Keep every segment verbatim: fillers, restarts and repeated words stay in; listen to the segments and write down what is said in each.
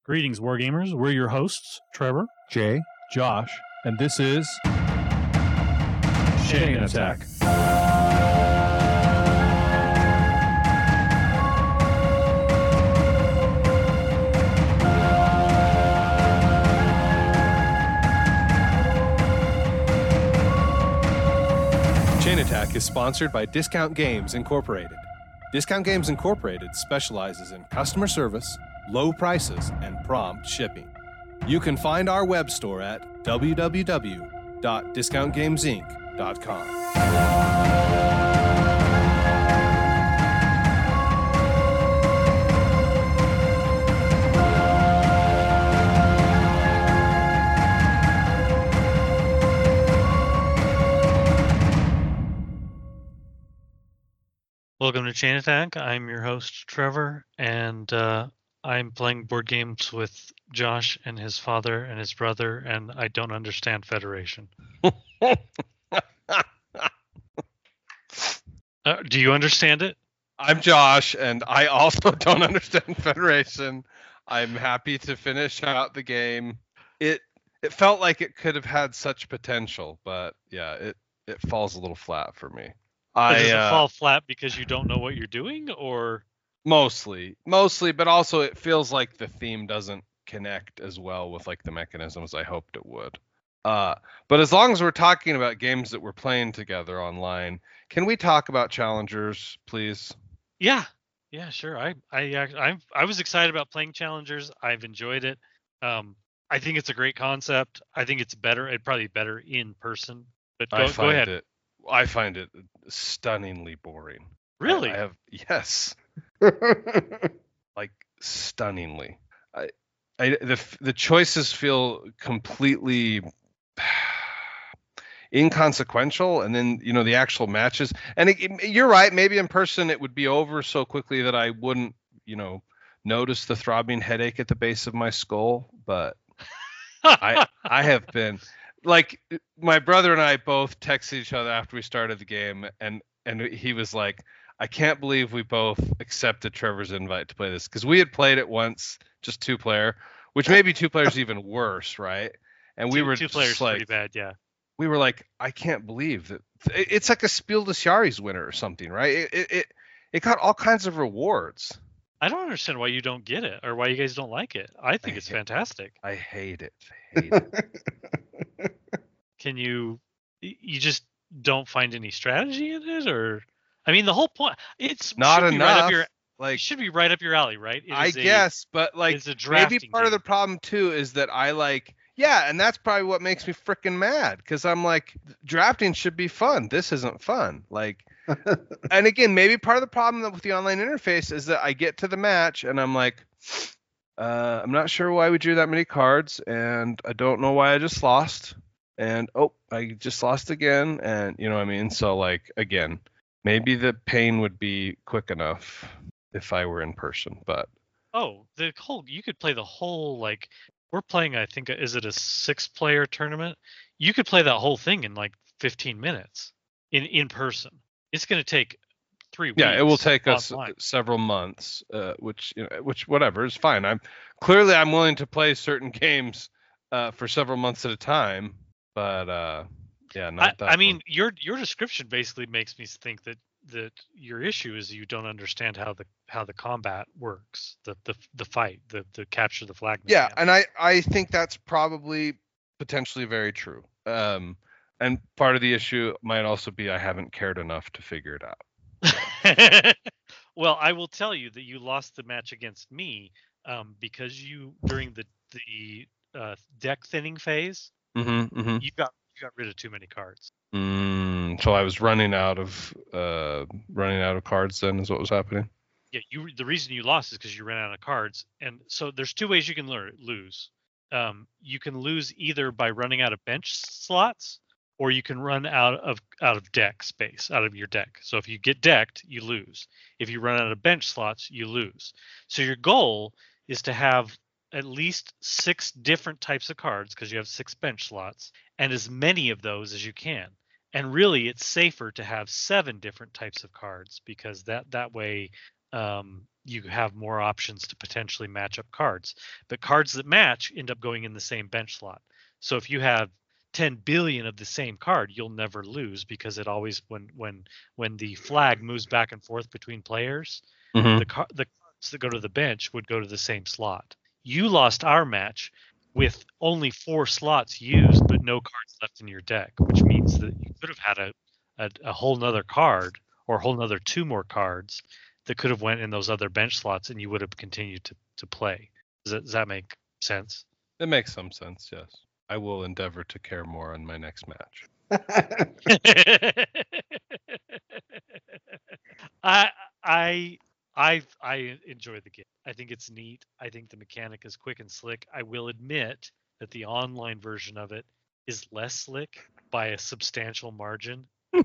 Greetings, Wargamers. We're your hosts, Trevor, Jay, Josh, and this is Chain Attack. Chain Attack is sponsored by Discount Games Incorporated. Discount Games Incorporated specializes in customer service, low prices, and prompt shipping. You can find our web store at w w w dot discount games inc dot com. Welcome to Chain Attack. I'm your host, Trevor, and uh, I'm playing board games with Josh and his father and his brother, and I don't understand Federation. uh, do you understand it? I'm Josh, and I also don't understand Federation. I'm happy to finish out the game. It it felt like it could have had such potential, but yeah, it, it falls a little flat for me. I, Does it uh, fall flat because you don't know what you're doing, or Mostly, mostly, but also it feels like the theme doesn't connect as well with like the mechanisms I hoped it would. Uh, but as long as we're talking about games that we're playing together online, can we talk about Challengers, please? yeah, yeah, sure. I I I I was excited about playing Challengers. I've enjoyed it. Um, I think it's a great concept. I think it's better. It'd probably be better in person. But go, I go find ahead. it, I find it stunningly boring. Really? I, I have yes, like stunningly. I, I the the choices feel completely inconsequential, and then you know the actual matches. And it, it, you're right. Maybe in person it would be over so quickly that I wouldn't, you know, notice the throbbing headache at the base of my skull. But I I have been like my brother and I both texted each other after we started the game, and and he was like, I can't believe we both accepted Trevor's invite to play this, because we had played it once, just two player, which maybe two players even worse, right? And we two, were two just players like, pretty bad, yeah. we were like, I can't believe that it's like a Spiel des Jahres winner or something, right? It it it, it got all kinds of rewards. I don't understand why you don't get it, or why you guys don't like it. I think I it's hate- fantastic. I hate it. Hate it. Can you y- you just don't find any strategy in it, or I mean the whole point it's Not should be right enough. up your it Like should be right up your alley, right? It I is a- guess, but like it's a maybe drafting part of the game. problem too is that I like, yeah, and that's probably what makes me freaking mad, because I'm like, drafting should be fun. This isn't fun. Like, and again, maybe part of the problem with the online interface is that I get to the match and I'm like, uh, I'm not sure why we drew that many cards, and I don't know why I just lost, and oh, I just lost again, and you know what I mean. So like, again, maybe the pain would be quick enough if I were in person, but Oh, the whole you could play the whole like we're playing. I think is it a six player tournament? You could play that whole thing in like fifteen minutes in in person. It's going to take three weeks. yeah, it will take us online. several months, uh, which you know, which whatever is fine. I'm clearly I'm willing to play certain games uh, for several months at a time, but uh, yeah, not I, that. I one. mean, your your description basically makes me think that that your issue is you don't understand how the how the combat works, the the the fight, the the capture the flag. yeah, mechanic. and I I think that's probably potentially very true. Um, and part of the issue might also be I haven't cared enough to figure it out. Well, I will tell you that you lost the match against me um, because you during the the uh, deck thinning phase, Mm-hmm, mm-hmm. you got you got rid of too many cards. Mm, so I was running out of uh running out of cards. Then is what was happening. Yeah, you the reason you lost is because you ran out of cards, and so there's two ways you can learn, lose. Um, you can lose either by running out of bench slots, or you can run out of out of deck space, out of your deck. So if you get decked, you lose. If you run out of bench slots, you lose. So your goal is to have at least six different types of cards, because you have six bench slots, and as many of those as you can. And really, it's safer to have seven different types of cards, because that that way um, you have more options to potentially match up cards. But cards that match end up going in the same bench slot. So if you have ten billion of the same card, you'll never lose because it always when when when the flag moves back and forth between players, Mhm. the car, the cards that go to the bench would go to the same slot. You lost our match with only four slots used, but no cards left in your deck, which means that you could have had a a, a whole nother card or a whole nother two more cards that could have went in those other bench slots, and you would have continued to to play. Does that, does that make sense? It makes some sense, yes. I will endeavor to care more on my next match. I I I I enjoy the game. I think it's neat. I think the mechanic is quick and slick. I will admit that the online version of it is less slick by a substantial margin.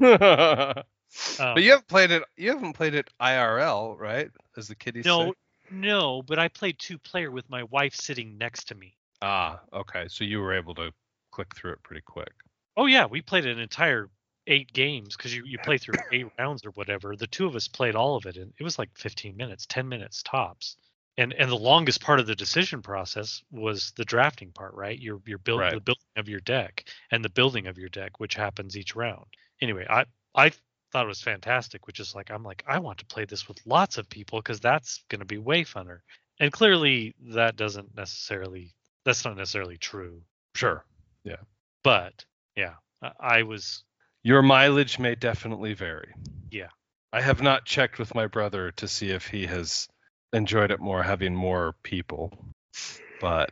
But Um, you haven't played it. You haven't played it I R L, right? As the kiddies no, say. no, but I played two player with my wife sitting next to me. Ah, okay. So you were able to click through it pretty quick. Oh yeah, we played an entire eight games because you, you play through eight rounds or whatever. The two of us played all of it, and it was like fifteen minutes, ten minutes tops. And and the longest part of the decision process was the drafting part, right? Your your build Right. the building of your deck and the building of your deck, which happens each round. Anyway, I I thought it was fantastic, which is like I'm like I want to play this with lots of people because that's going to be way funner. And clearly that doesn't necessarily that's not necessarily true. Sure. But yeah, I, I was Your mileage may definitely vary. Yeah. I have not checked with my brother to see if he has enjoyed it more having more people, but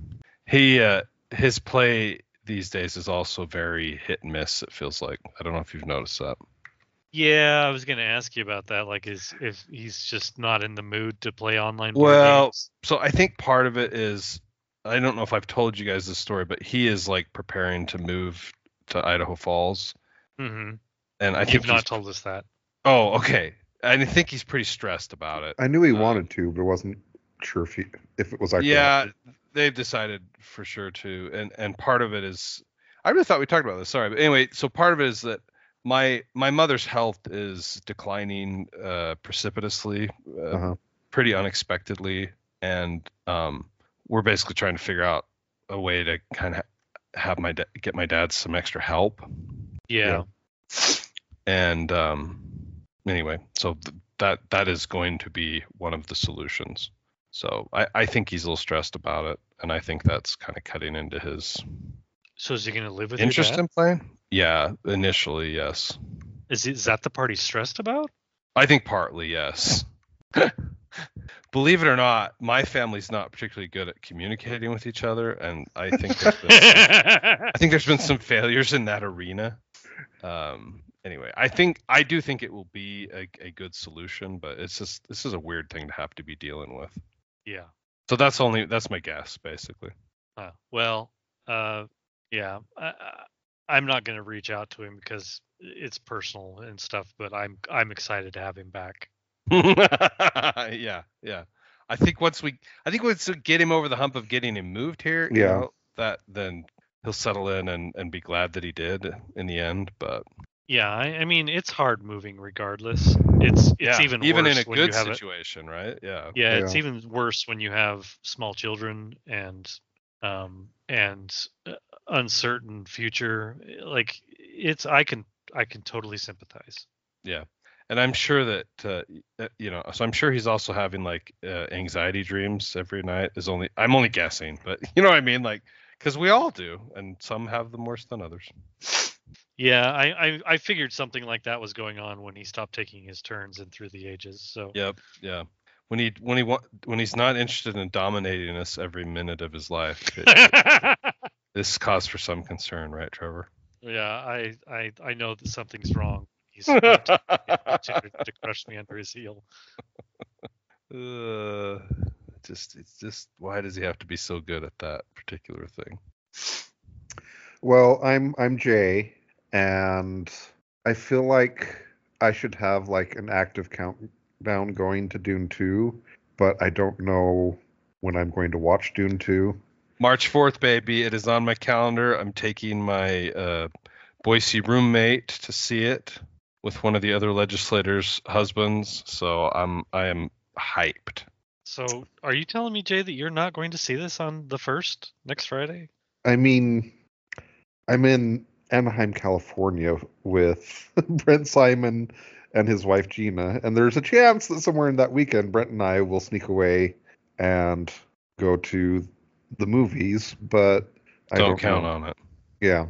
he uh, his play these days is also very hit and miss. It feels like. I don't know if you've noticed that. Yeah, I was going to ask you about that. Like, is if he's just not in the mood to play online board Well, games? so I think part of it is I don't know if I've told you guys this story, but he is like preparing to move to Idaho Falls, Mm-hmm. and I You've think not he's, told us that. oh, okay. I think he's pretty stressed about it. I knew he Uh, wanted to, but wasn't sure if he if it was actually Yeah, happening. they've decided for sure to, and and part of it is I really thought we talked about this. Sorry, but anyway, so part of it is that my my mother's health is declining uh, precipitously, uh, Uh-huh. pretty unexpectedly, and um, we're basically trying to figure out a way to kind of have my da- get my dad some extra help. Yeah. And um, anyway, so th- that that is going to be one of the solutions. So I, I think he's a little stressed about it, and I think that's kind of cutting into his So is he going to live with interest your dad? in playing. Yeah, initially, yes. Is, he, is that the part he's stressed about? I think partly, yes. Believe it or not, my family's not particularly good at communicating with each other, and I think there's been, I think there's been some failures in that arena. Um, anyway, I think I do think it will be a, a good solution, but it's just this is a weird thing to have to be dealing with. Yeah. So that's only that's my guess, basically. Uh, well, uh, yeah. I, I, I'm not going to reach out to him because it's personal and stuff, but I'm I'm excited to have him back. yeah, yeah. I think once we, I think once we get him over the hump of getting him moved here, you Yeah. know, that then he'll settle in and, and be glad that he did in the end. But Yeah, I, I mean it's hard moving regardless. It's it's yeah, even even worse in a when good you have it. situation, right? Yeah. Yeah, it's Yeah. even worse when you have small children and um and uh, uncertain future. Like it's I can I can totally sympathize. Yeah. And I'm sure that uh, uh, you know, so I'm sure he's also having like uh, anxiety dreams every night. Is only I'm only guessing, but you know what I mean, like because we all do, and some have them worse than others. Yeah, I, I I figured something like that was going on when he stopped taking his turns and through the ages. So Yep, yeah. When he when he wa- when he's not interested in dominating us every minute of his life, it, this is cause for some concern, right, Trevor? yeah, I, I I know that something's wrong. He's not taking the opportunity to crush me under his heel. Uh, just it's just why does he have to be so good at that particular thing? Well, I'm I'm Jay, and I feel like I should have like an active countdown going to Dune two, but I don't know when I'm going to watch Dune two. March fourth, baby. It is on my calendar. I'm taking my uh, Boise roommate to see it with one of the other legislators' husbands. So I'm I am hyped. So, are you telling me, Jay, that you're not going to see this on the first next Friday? I mean, I'm in Anaheim, California with Brent Simon and his wife Gina, and there's a chance that somewhere in that weekend, Brent and I will sneak away and go to the movies, but I Don't don't count know. on it. Yeah.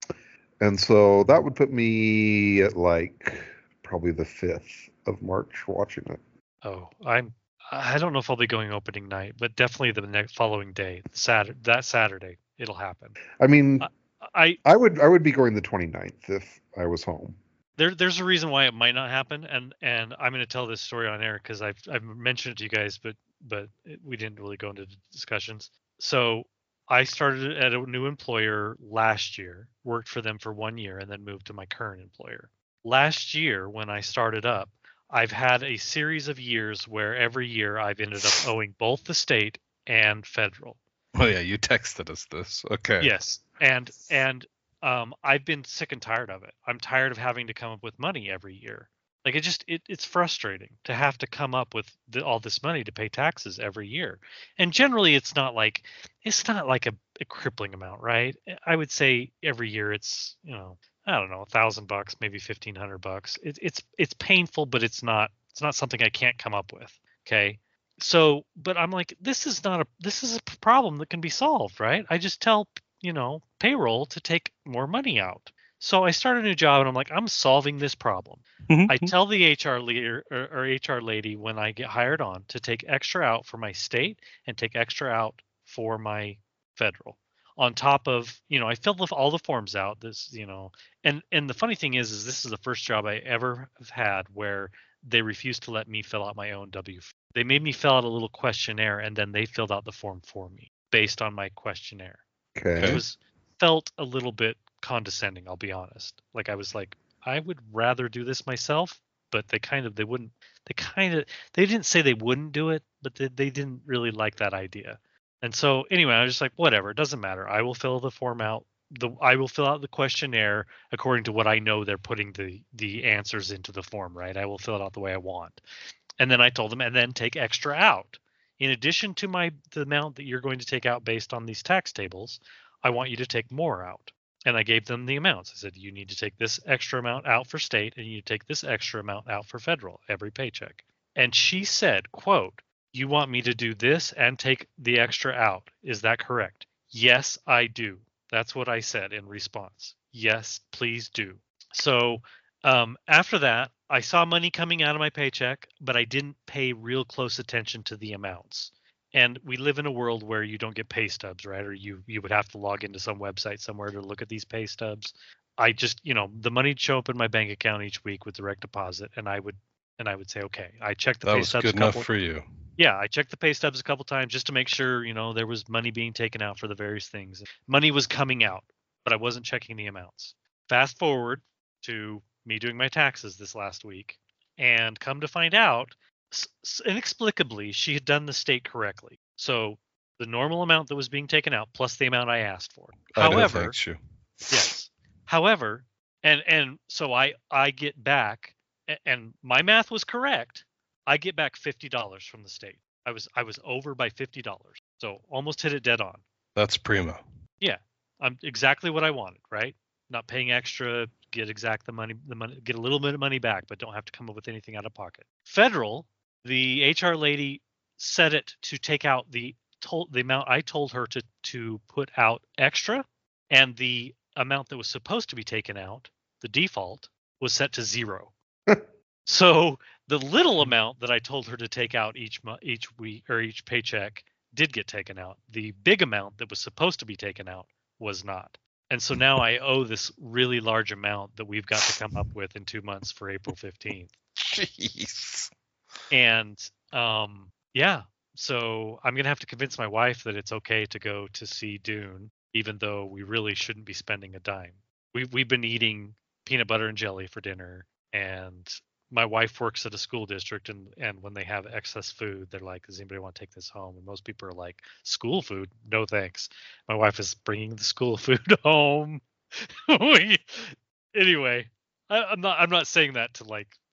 And so that would put me at like probably the fifth of March watching it. Oh, I'm. I don't know if I'll be going opening night, but definitely the next following day, Saturday. That Saturday, it'll happen. I mean, I, I I would I would be going the twenty-ninth if I was home. there there's a reason why it might not happen, and and I'm going to tell this story on air because I've I've mentioned it to you guys, but but it, we didn't really go into discussions. So I started at a new employer last year, worked for them for one year, and then moved to my current employer. Last year, when I started up, I've had a series of years where every year I've ended up owing both the state and federal. Oh yeah, you texted us this. Okay. Yes, and and um, I've been sick and tired of it. I'm tired of having to come up with money every year. Like it just it, it's frustrating to have to come up with the, all this money to pay taxes every year. And generally, it's not like it's not like a, a crippling amount, right? I would say every year it's you know I don't know a thousand bucks, maybe fifteen hundred bucks. It, it's it's painful, but it's not it's not something I can't come up with. Okay. So, but I'm like, this is not a this is a p- problem that can be solved, right? I just tell you know payroll to take more money out. So I start a new job and I'm like, I'm solving this problem. I tell the H R leader or, or H R lady when I get hired on to take extra out for my state and take extra out for my federal. On top of, you know, I filled the, all the forms out. This, you know, and and the funny thing is, is this is the first job I ever have had where they refused to let me fill out my own W. They made me fill out a little questionnaire and then they filled out the form for me based on my questionnaire. Okay. It was felt a little bit condescending, I'll be honest. Like I was like, I would rather do this myself, but they kind of they wouldn't they kind of they didn't say they wouldn't do it, but they, they didn't really like that idea. And so anyway, I was just like, whatever, it doesn't matter. I will fill the form out. The I will fill out the questionnaire according to what I know they're putting the the answers into the form, right? I will fill it out the way I want. And then I told them, and then take extra out. In addition to my the amount that you're going to take out based on these tax tables, I want you to take more out. And I gave them the amounts. I said, you need to take this extra amount out for state and you take this extra amount out for federal every paycheck. And she said, quote, you want me to do this and take the extra out. Is that correct? Yes, I do. That's what I said in response. Yes, please do. So um, after that, I saw money coming out of my paycheck, but I didn't pay real close attention to the amounts. And we live in a world where you don't get pay stubs, right? Or you you would have to log into some website somewhere to look at these pay stubs. I just, you know, the money'd show up in my bank account each week with direct deposit, and I would and I would say, okay, I checked the That pay was stubs good a couple. enough for you. Yeah, I checked the pay stubs a couple times just to make sure, you know, there was money being taken out for the various things. Money was coming out, but I wasn't checking the amounts. Fast forward to me doing my taxes this last week, and come to find out, s- inexplicably, she had done the state correctly. So the normal amount that was being taken out plus the amount I asked for. I know, However, thanks you. yes. However, and and so I I get back, a- and my math was correct. I get back fifty dollars from the state. I was I was over by fifty dollars, so almost hit it dead on. That's primo. Yeah, I'm exactly what I wanted, right? Not paying extra, get exact the money, the money, get a little bit of money back, but don't have to come up with anything out of pocket. Federal, the H R lady set it to take out the told the amount I told her to to put out extra, and the amount that was supposed to be taken out, the default, was set to zero. So the little amount that I told her to take out each month, each week or each paycheck did get taken out. The big amount that was supposed to be taken out was not. And so now I owe this really large amount that we've got to come up with in two months for April fifteenth. Jeez. And um, yeah, so I'm going to have to convince my wife that it's okay to go to see Dune, even though we really shouldn't be spending a dime. We, we've been eating peanut butter and jelly for dinner, and my wife works at a school district, and, and when they have excess food, they're like, does anybody want to take this home? And most people are like, school food? No, thanks. My wife is bringing the school food home. We- anyway, I, I'm not I'm not saying that to like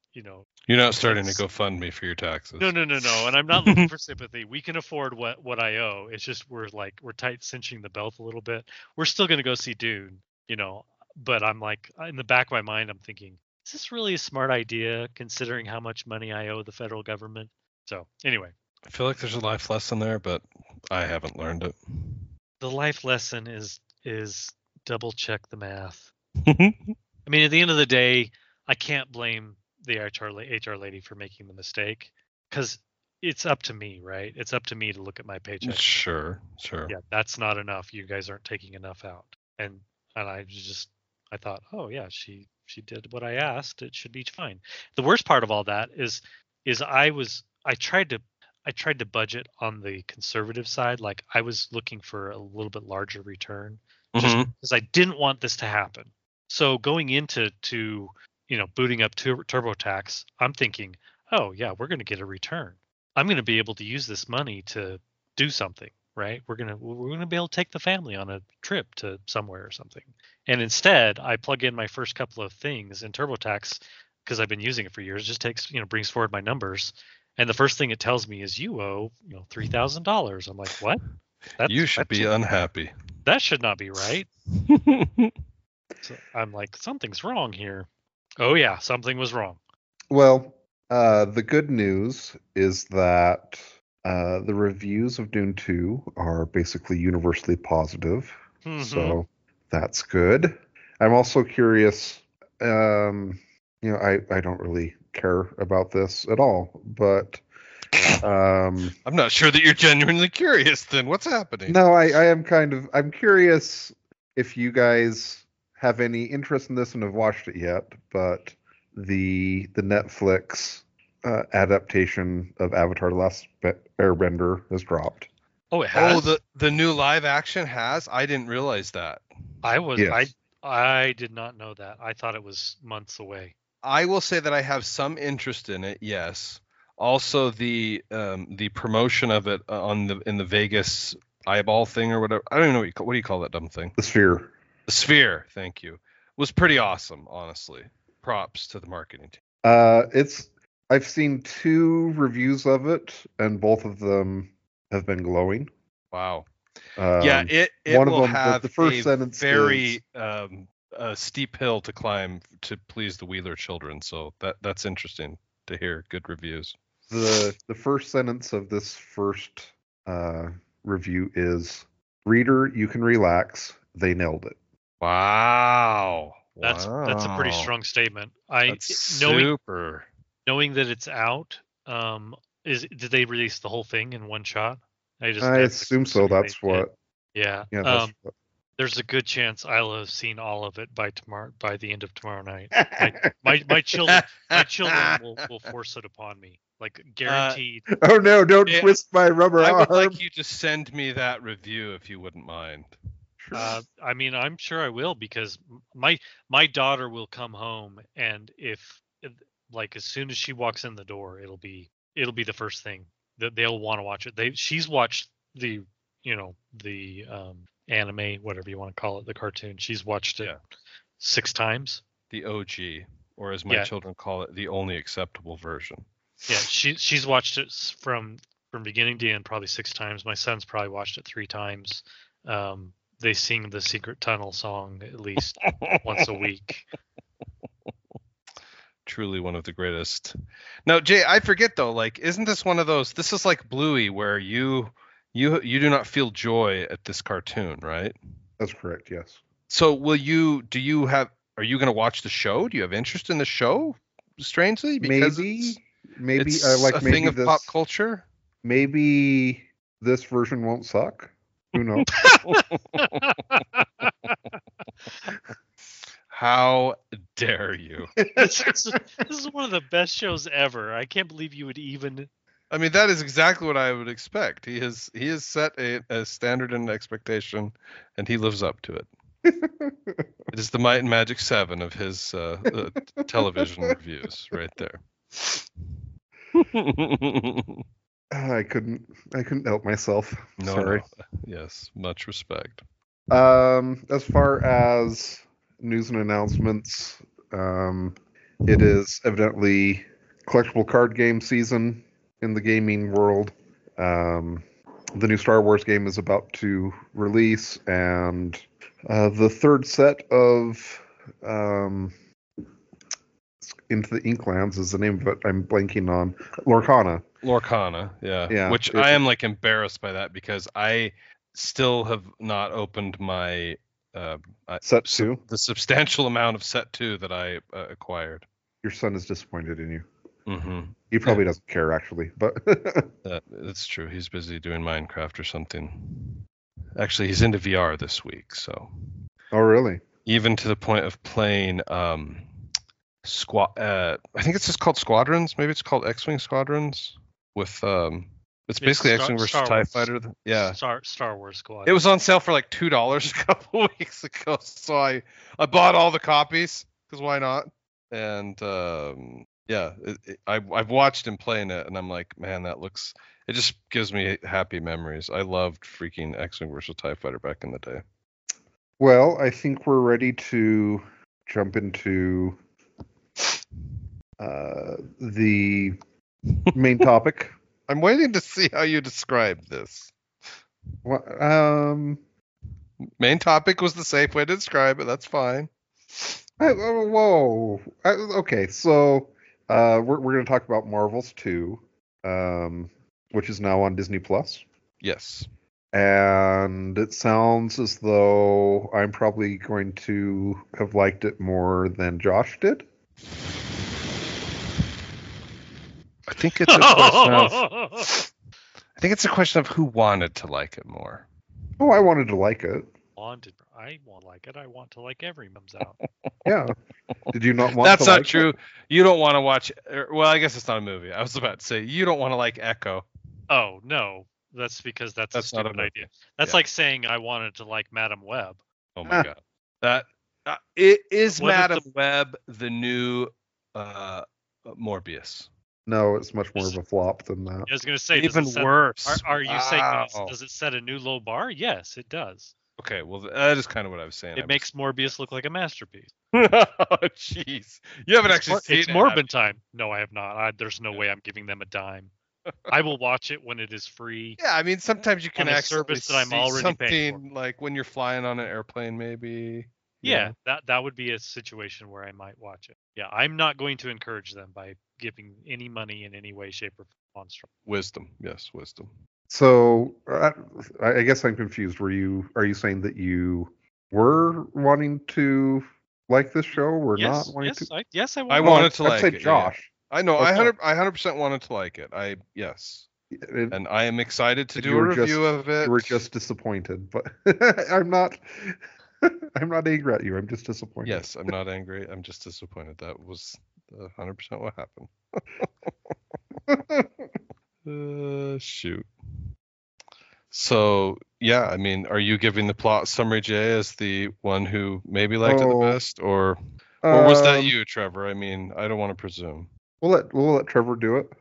you know. You're not starting to It's- go fund me for your taxes. No, no, no, no. And I'm not looking for sympathy. We can afford what what I owe. It's just we're like we're tight cinching the belt a little bit. We're still gonna go see Dune, you know. But I'm like in the back of my mind, I'm thinking, is this really a smart idea considering how much money I owe the federal government? So anyway, I feel like there's a life lesson there, but I haven't learned it. the life lesson is is double check the math. I I mean, at the end of the day, I can't blame the H R la- H R lady for making the mistake because it's up to me, right? It's up to me to look at my paycheck. Sure, sure. Yeah, that's not enough. You guys aren't taking enough out. And and I just I thought, oh yeah, she she did what I asked. It should be fine. The worst part of all that is is I was I tried to I tried to budget on the conservative side. Like I was looking for a little bit larger return just Mhm. because I didn't want this to happen. So going into to you know booting up Tur- TurboTax, I'm thinking, oh yeah, we're going to get a return. I'm going to be able to use this money to do something, right? We're gonna we're gonna be able to take the family on a trip to somewhere or something. And instead, I plug in my first couple of things in TurboTax because I've been using it for years. It just takes you know brings forward my numbers, and the first thing it tells me is you owe you know three thousand dollars. I'm like, what? That's, You should that be unhappy. that should not be right. So I'm like, something's wrong here. Oh yeah, something was wrong. Well, uh, the good news is that uh, the reviews of Dune two are basically universally positive, Mhm. so that's good. I'm also curious. Um, you know, I I don't really care about this at all, but um, I'm not sure that you're genuinely curious then. What's happening? no, I I am kind of I'm curious if you guys have any interest in this and have watched it yet, but the the Netflix uh, adaptation of Avatar: The Last Be- Airbender has dropped. Oh, it has. Oh, the the new live action has? I didn't realize that. I was Yes. I I did not know that. I thought it was months away. I will say that I have some interest in it. Yes. Also, the um, the promotion of it on the in the Vegas eyeball thing or whatever. I don't even know what you call, what do you call that dumb thing? The Sphere. The Sphere. Thank you. Was pretty awesome, honestly. Props to the marketing team. Uh, it's I've seen two reviews of it, and both of them have been glowing. Wow. Um, yeah, it it one of will them- the- have the first a sentence very um, a steep hill to climb to please the Wheeler children. So that that's interesting to hear. Good reviews. the the first sentence of this first uh, review is, "Reader, you can relax. They nailed it." Wow. That's that's a pretty Wow. strong statement. I That's knowing super. knowing that it's out. Um, is did they release the whole thing in one shot? I just I Netflix assume so. assuming they That's did. what. Yeah. Yeah. That's um, there's a good chance I'll have seen all of it by tomorrow by the end of tomorrow night. what. My my children my children will, will force it upon me. Like guaranteed. Oh no! Don't Yeah, twist my rubber I arm. would like you to send me that review if you wouldn't mind. Sure. Uh, I mean, I'm sure I will because m- my my daughter will come home, and if if- like as soon as she walks in the door, it'll be it'll be the first thing that they'll want to watch it. They she's watched the you know the um, anime, whatever you want to call it, the cartoon. She's watched it Yeah. six times. The O G, or as my Yeah. children call it, the only acceptable version. Yeah, she she's watched it s- from from beginning to end probably six times. My son's probably watched it three times. Um, they sing the Secret Tunnel song at least once a week. Truly one of the greatest. Now, Jay, I forget though. Like, isn't this one of those? This is like Bluey, where you you you do not feel joy at this cartoon, right? That's correct. Yes. So, will you? Do you have? Are you going to watch the show? Do you have interest in the show? Strangely, because Maybe. it's, Maybe. it's uh, like a maybe thing of this. pop culture. Maybe this version won't suck. Who knows? How dare you? this, is, this is one of the best shows ever. I can't believe you would even. I mean, that is exactly what I would expect. He has he has set a, a standard and an expectation, and he lives up to it. It is the Might and Magic Seven of his uh, uh, television reviews, right there. I couldn't. I couldn't help myself. No, Sorry. no. Yes, much respect. Um, as far as news and announcements, um, It is evidently collectible card game season in the gaming world. Um, the new Star Wars game is about to release, and uh, the third set of um, Into the Inklands is the name of it. I'm blanking on Lorcana. Lorcana, yeah. Yeah, Which it- I am like embarrassed by that because I still have not opened my uh, I- Set sub- two. the substantial amount of set two that I uh, acquired. Your son is disappointed in you. Mm-hmm. He probably doesn't care actually, but That, that's true. He's busy doing Minecraft or something. Actually, he's into V R this week, so oh really? even to the point of playing um, squad. Uh, I think it's just called Squadrons. Maybe it's called X-wing Squadrons. With um, it's It's basically Star- X-wing versus Star TIE Wars. Fighter. Yeah. Star Star Wars Squad. It was on sale for like two dollars a couple weeks ago, so I I bought all the copies because why not? And um, yeah, it, it, I I've watched him playing it, and I'm like, man, that looks. It just gives me happy memories. I loved freaking X-wing versus TIE Fighter back in the day. Well, I think we're ready to jump into uh, the main topic. I'm waiting to see how you describe this. Wha- Um, Main topic was the safe way to describe it. That's fine. I, oh, whoa. I, okay, so uh, we're we're going to talk about Marvels two, um, which is now on Disney Plus, Yes. and it sounds as though I'm probably going to have liked it more than Josh did. I think it's a question of. I think it's a question of who wanted to like it more. Oh, I wanted to like it. wanted. I won't like it. I want to like every comes out. Yeah. Did you not want That's to not like true. it? You don't want to watch. er, Well, I guess it's not a movie. I was about to say you don't want to like Echo. Oh no, that's because that's, That's a not a stupid movie. idea. That's Yeah. like saying I wanted to like Madam Web. Oh my Ah. god. That uh, it is What is Madam the- Web the new uh, Morbius. No, it's much more of a flop than that. I was gonna say, does Even it set, worse. Are, are you saying does, Wow. does it set a new low bar? Yes, it does. Okay, well that is kind of what I was saying. I It makes Morbius look like a masterpiece. was- oh jeez. You haven't It's, actually Mor- seen it's it. have Morbin time. No, I have not. I, there's no way I'm giving them a dime. I will watch it when it is free. Yeah, I mean, sometimes you can On a actually service that I'm see already paying something like when you're flying on an airplane, maybe. you Yeah, know. that that would be a situation where I might watch it. Yeah, I'm not going to encourage them by giving any money in any way, shape, or form. Wisdom, yes, wisdom. So uh, I I guess I'm confused. Were you are you saying that you were wanting to like this show, or Yes, not wanting yes, to? I, yes, I, I want. No, wanted to I'd like say it, yeah, yeah. Josh. I know. Okay. I hundred, I hundred percent wanted to like it. I yes, It- and I am excited to And do you a were review just- of it. You were just disappointed, but I'm not. I'm not angry at you. I'm just disappointed. Yes, I'm not angry. I'm just disappointed. That was hundred percent what happened. Uh, shoot. So yeah, I mean, are you giving the plot summary, Jay, as the one who maybe liked it Oh, the best, or or was that Um, you, Trevor? I mean, I don't want to presume. We'll let we'll let Trevor do it.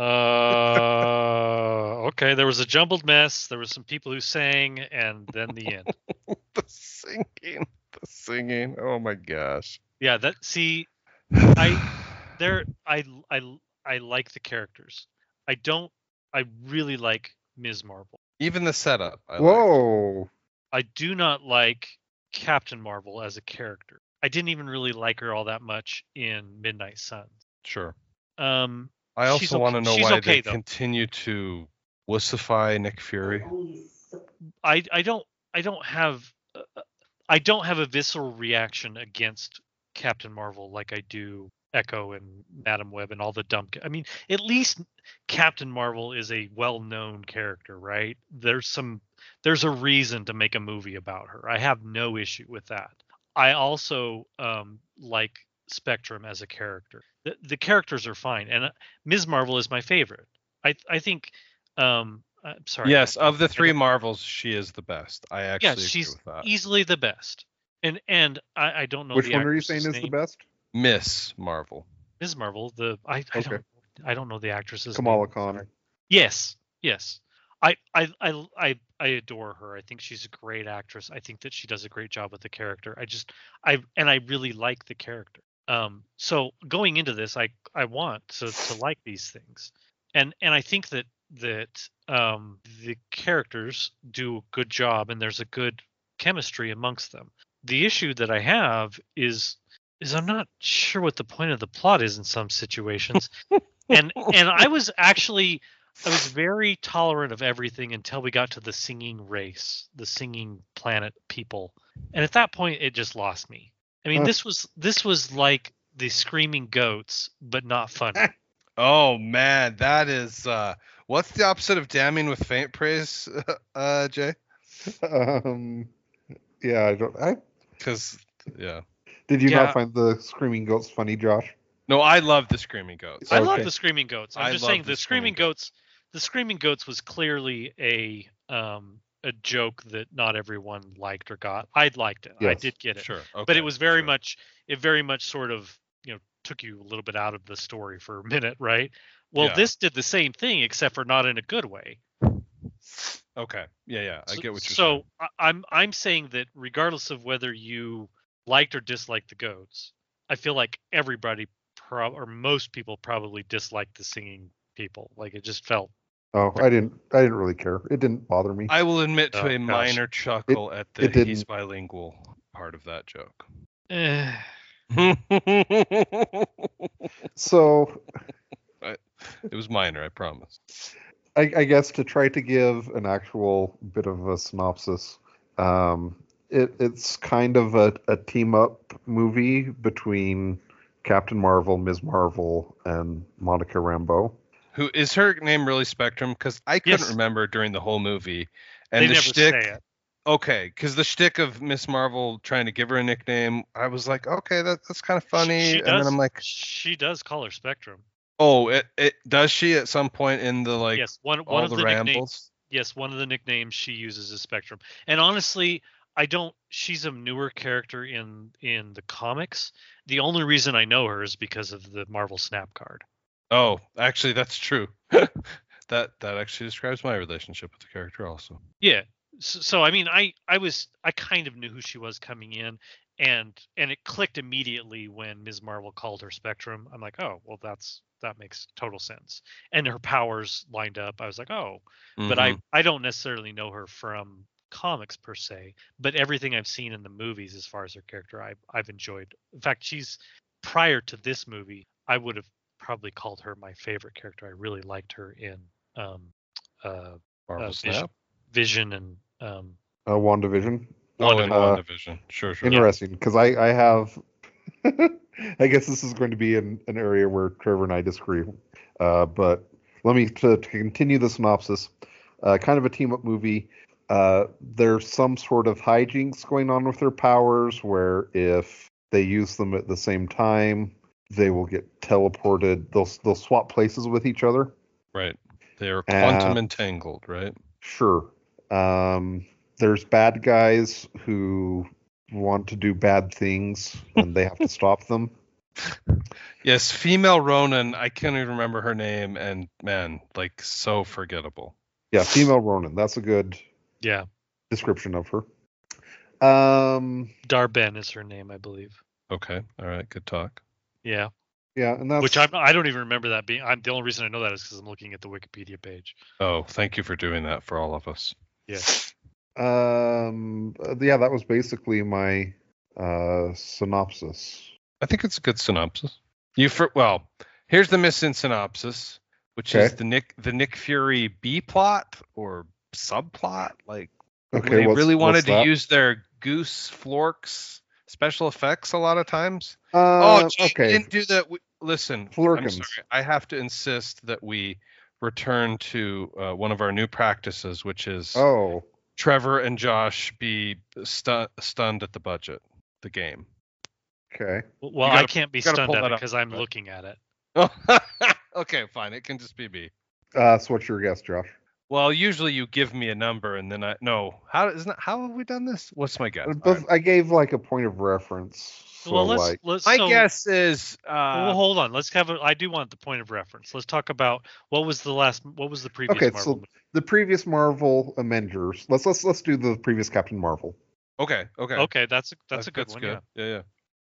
Uh, okay, there was a jumbled mess. There was some people who sang, and then the end. The singing, the singing. Oh my gosh. Yeah, that. See, I there. I I I like the characters. I don't. I really like Miz Marvel. Even the setup. I liked. Whoa. I do not like Captain Marvel as a character. I didn't even really like her all that much in Midnight Suns. Sure. Um, I She's also want to okay- know she's why okay, they though. continue to wussify Nick Fury. I I don't I don't have uh, I don't have a visceral reaction against Captain Marvel like I do Echo and Madam Web and all the dumb. ca- I mean, at least Captain Marvel is a well-known character, right? There's some there's a reason to make a movie about her. I have no issue with that. I also um, like Spectrum as a character. The, the characters are fine, and uh, Miz Marvel is my favorite. I I think. Um, I'm sorry. Yes, of the I three don't- Marvels, she is the best. I actually yeah, agree she's with that. easily the best. And and I, I don't know Which the one are you actress's saying is the name. best? Miss Marvel. Miz Marvel. The I, I Okay. don't I don't know the actress's Kamala name. Khan. Yes, yes. I, I I I I adore her. I think she's a great actress. I think that she does a great job with the character. I just I and I really like the character. Um, so going into this, I I want to to like these things, and and I think that that um, the characters do a good job, and there's a good chemistry amongst them. The issue that I have is is I'm not sure what the point of the plot is in some situations, and and I was actually I was very tolerant of everything until we got to the singing race, the singing planet people, and at that point it just lost me. I mean, Huh. this was this was like the screaming goats, but not funny. Oh man, that is uh what's the opposite of damning with faint praise, uh Jay? Um, yeah, I don't. I Because yeah. did you Yeah. not find the screaming goats funny, Josh? No, I love the screaming goats. I love Okay. the screaming goats. I'm I just love saying the the screaming screaming goats. The screaming goats was clearly a um a joke that not everyone liked or got. I liked it. I Yes. did get it. Sure. Okay. But it was very sure. much it very much sort of you know took you a little bit out of the story for a minute, right? Well, Yeah. this did the same thing except for not in a good way. Okay. Yeah, yeah. I So- get what you're so saying. I- I'm I'm saying that regardless of whether you liked or disliked the goats, I feel like everybody prob or most people probably disliked the singing people. Like it just felt Oh, I didn't. I didn't really care. It didn't bother me. I will admit to Oh, a gosh. minor chuckle at the it didn't. he's bilingual part of that joke. eh, It So was minor, I promise. I, I guess to try to give an actual bit of a synopsis, um, it, it's kind of a, a team up movie between Captain Marvel, Miz Marvel, and Monica Rambeau. Who is her name really Spectrum? Because I couldn't Yes. remember during the whole movie. And they the never shtick, say it. okay, because the shtick of Miss Marvel trying to give her a nickname, I was like, okay, that, that's kind of funny. She, she and does, then I'm like, she does call her Spectrum. oh, it, it does she at some point in the like yes, one one all of the, the, nicknames. rambles? Yes, one of the nicknames she uses is Spectrum. And honestly, I don't. She's a newer character in in the comics. The only reason I know her is because of the Marvel Snap card. Oh, actually, that's true. that that actually describes my relationship with the character also. Yeah. So, so I mean, I I was I kind of knew who she was coming in, and and it clicked immediately when Miz Marvel called her Spectrum. I'm like, oh, well, that's that makes total sense. And her powers lined up. I was like, oh, but I Mhm. I don't necessarily know her from comics per se, but everything I've seen in the movies as far as her character, I I've enjoyed. In fact, she's prior to this movie, I would have probably called her my favorite character. I really liked her in um uh, Marvel uh Snap. Vision, Vision and um Uh, WandaVision. Oh, in Uh, WandaVision. Sure, sure. Interesting, because I, I have. I guess this is going to be an, an area where Trevor and I disagree. Uh, but let me to, to continue the synopsis. Uh, kind of a team up movie. Uh, there's some sort of hijinks going on with their powers, where if they use them at the same time, they will get teleported. They'll they'll swap places with each other. Right. They are Uh, quantum entangled, right? Sure. Um, there's bad guys who want to do bad things, and they have to stop them. Yes, female Ronan. I can't even remember her name, and man, like so forgettable. Yeah, female Ronin. That's a good yeah, description of her. Um, Darben is her name, I believe. Okay, all right, good talk. Yeah, yeah, and that's which I'm, I don't even remember that being. I'm the only reason I know that is because I'm looking at the Wikipedia page. Oh, thank you for doing that for all of us. Yeah. um, uh, yeah, that was basically my uh synopsis. I think it's a good synopsis. You for well, here's the missing synopsis, which is Okay. the Nick the Nick Fury B plot or subplot. Like Okay, they what's, really wanted what's to that? use their Goose Florks special effects a lot of times. Uh, oh, gee, okay. you didn't do that. We, listen, I'm Flurkins. sorry. I have to insist that we return to uh, one of our new practices, which is Oh, Trevor and Josh be stu- stunned at the budget, the game. okay. Well, gotta- I can't be you gotta stunned pull at that it up, because I'm but- looking at it. Okay, fine. It can just be me. Uh, so what's your guess, Josh? Well, usually you give me a number and then I no. How isn't that, how have we done this? What's my guess? Uh, All but right. I gave like a point of reference. So well, let's like, let's. My so, guess is uh, Well, hold on. Let's have a. I do want the point of reference. Let's talk about what was the last. What was the previous okay, Marvel so movie? the previous Marvel Avengers. Let's let's let's do the previous Captain Marvel. okay, okay. Okay, that's a, that's That- a good one. Yeah, yeah.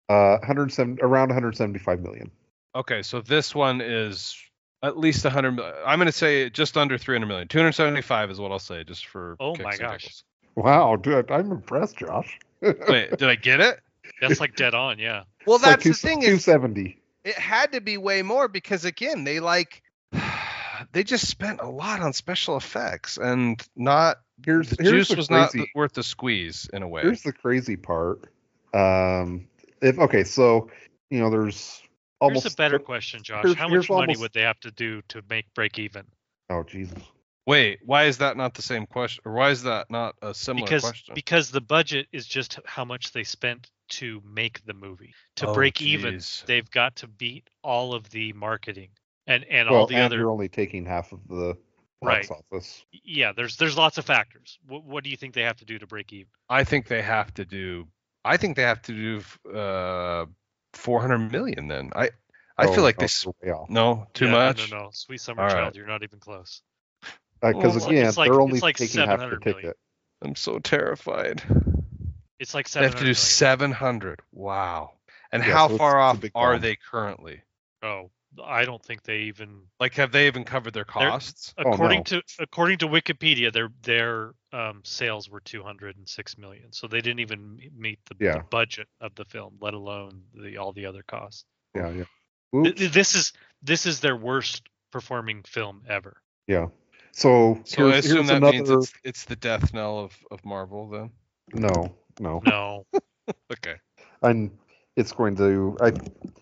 Uh, one hundred seventy around one hundred seventy-five million. Okay, so this one is at least one hundred million. I'm going to say just under three hundred million. two hundred seventy-five is what I'll say, just for Oh kicks my and gosh. giggles. Wow, dude, I'm impressed, Josh. Wait, did I get it? That's like dead on, yeah. Well, It's like that's two, the thing two is seventy. it had to be way more because again, they like they just spent a lot on special effects and not Here's the here's juice the was not crazy- worth the squeeze in a way. Here's the crazy part. Um, if okay, so you know, there's almost Here's a better question, Josh. here's- How here's much money almost- would they have to do to make break even? Oh Jesus. Wait, why is that not the same question? Or why is that not a similar Because question? because the budget is just how much they spent to make the movie. To Oh, break even, geez. they've got to beat all of the marketing and and Well, all the and other. you're only taking half of the box Right. office. Yeah, there's there's lots of factors. What what do you think they have to do to break even? I think they have to do. I think they have to do uh, four hundred million. Then I, I Oh, feel like no, they. s- you're way off. No, too Yeah, much. No, no, no. Sweet Summer All Child, right. you're not even close. Because Well, again, it's like- they're it's only like taking half the 700 million. ticket. I'm so terrified. It's like They seven have to hundred do million. seven hundred. Wow. And Yeah, how so it's- far it's a off big are bomb. they currently? Oh, I don't think they even. Like, have they even covered their costs? Oh, According no. to according to Wikipedia, their their um, sales were two hundred six million. So they didn't even m- meet the, Yeah. the budget of the film, let alone the all the other costs. Yeah, yeah. Th- Oops. th- This is this is their worst performing film ever. Yeah. So, So I here's, assume here's that another. means it's it's the death knell of, of Marvel then. No, no. No, Okay. And it's going to. I,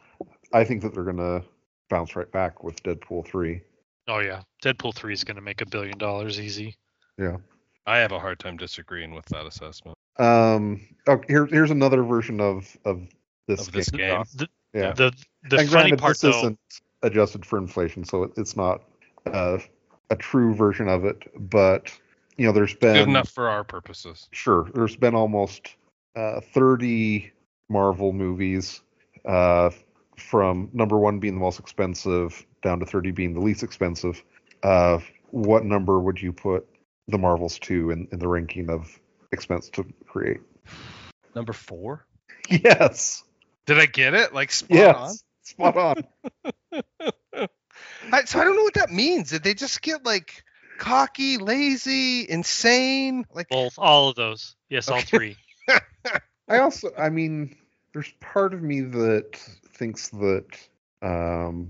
I think that they're going to bounce right back with Deadpool three. oh yeah, Deadpool three is going to make a billion dollars easy. Yeah. I have a hard time disagreeing with that assessment. Um. Oh, here, here's another version of of this Of this game. game. The Yeah. the, the and funny granted, part this though, isn't adjusted for inflation, so it, it's not uh, a true version of it. But you know, there's been Good enough for our purposes. sure there's been almost uh, thirty Marvel movies, uh, from number one being the most expensive down to thirty being the least expensive. Uh, what number would you put the Marvels to in, in the ranking of expense to create? Number four? Yes. Did I get it? Like spot Yes. Spot on. on? I, so I don't know what that means. Did they just get like cocky, lazy, insane? Like both all of those. Yes, all Okay. three. I also, I mean, there's part of me that thinks that um,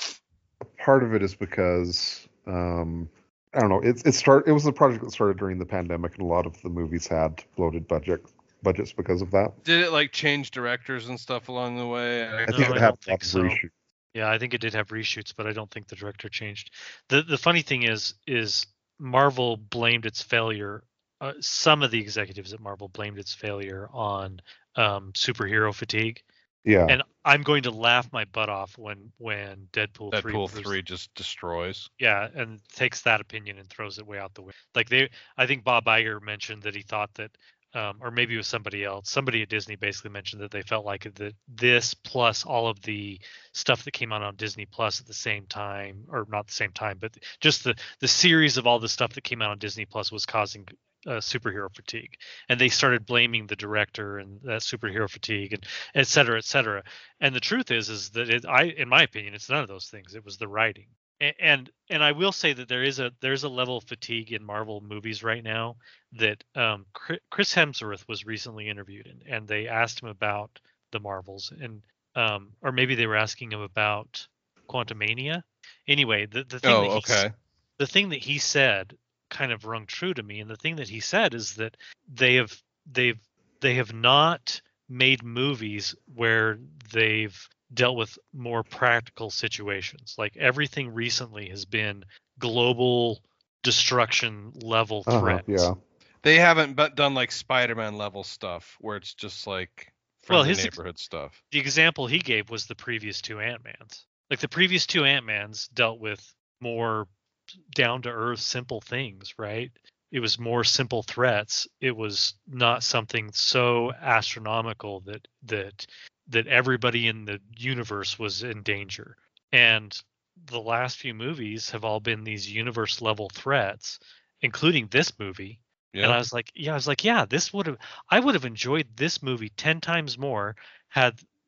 part of it is because um, I don't know. It it start it was a project that started during the pandemic, and a lot of the movies had bloated budget budgets because of that. did it like change directors and stuff along the way? I, I No, think I it had don't a lot think of so. reshoots. Yeah, I think it did have reshoots, but I don't think the director changed. the The funny thing is, is Marvel blamed its failure. Uh, some of the executives at Marvel blamed its failure on um, superhero fatigue, Yeah, and I'm going to laugh my butt off when when Deadpool, three, Deadpool was- three just destroys. yeah, and takes that opinion and throws it way out the window. Like they, I think Bob Iger mentioned that he thought that, um, or maybe it was somebody else. Somebody at Disney basically mentioned that they felt like that this plus all of the stuff that came out on Disney Plus at the same time, or not the same time, but just the the series of all the stuff that came out on Disney Plus was causing uh, superhero fatigue, and they started blaming the director and that superhero fatigue and et cetera, et cetera. And the truth is, is that it, I, in my opinion, it's none of those things. It was the writing. A- And and I will say that there is a there's a level of fatigue in Marvel movies right now that um, Chri- Chris Hemsworth was recently interviewed, and, and they asked him about the Marvels, and um, or maybe they were asking him about Quantumania. Anyway, the the thing Oh, that he s- okay. the thing that he said kind of rung true to me, and the thing that he said is that they have they've they have not made movies where they've dealt with more practical situations. Like everything recently has been global destruction level uh-huh, threats. yeah. They haven't but done like Spider-Man level stuff where it's just like Well, friendly his ex- neighborhood stuff. The example he gave was the previous two Ant-Mans. Like the previous two Ant-Mans dealt with more down to earth, simple things, right? It was more simple threats. It was not something so astronomical that that that everybody in the universe was in danger. And the last few movies have all been these universe level threats, including this movie. And I Yeah. was like, yeah, I was like, yeah, this would have, I would have enjoyed this movie ten times more had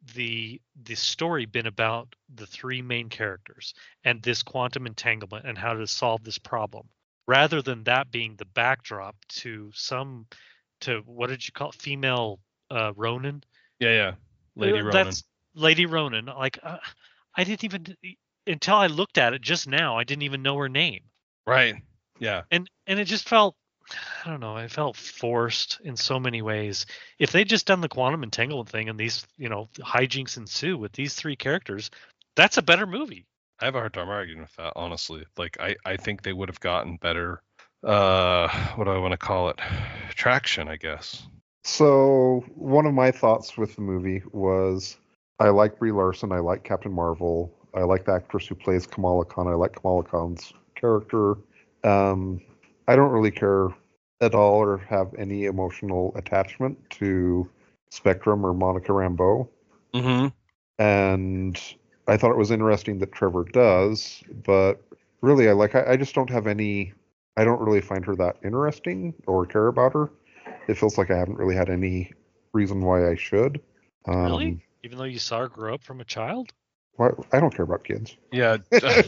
the the story been about the three main characters and this quantum entanglement and how to solve this problem, rather than that being the backdrop to some to what did you call it? Female uh, Ronin? Yeah, yeah. Lady Uh, Ronin. That's Lady Ronin. Like uh, I didn't even until I looked at it just now. I didn't even know her name, Right. Yeah. and and it just felt. I don't know. It felt forced in so many ways. If they'd just done the quantum entanglement thing and these, you know, hijinks ensue with these three characters, that's a better movie. I have a hard time arguing with that, honestly. Like, I, I think they would have gotten better, uh, what do I want to call it? Traction, I guess. So one of my thoughts with the movie was I like Brie Larson. I like Captain Marvel. I like the actress who plays Kamala Khan. I like Kamala Khan's character. Um, I don't really care at all or have any emotional attachment to Spectrum or Monica Rambeau. Mm-hmm. And I thought it was interesting that Trevor does, but really, I like. I, I just don't have any. I don't really find her that interesting or care about her. It feels like I haven't really had any reason why I should. Um, Really? Even though you saw her grow up from a child? Why, I don't care about kids. Yeah. I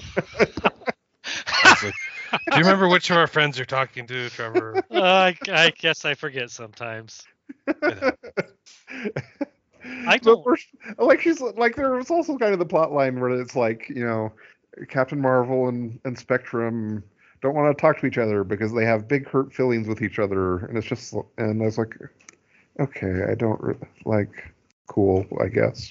was like, do you remember which of our friends you're talking to, Trevor? Uh, I, I guess I forget sometimes. I But don't. we're- like she's like there was also kind of the plot line where it's like, you know, Captain Marvel and, and Spectrum don't want to talk to each other because they have big hurt feelings with each other, and it's just and I was like, okay, I don't re- like cool, I guess.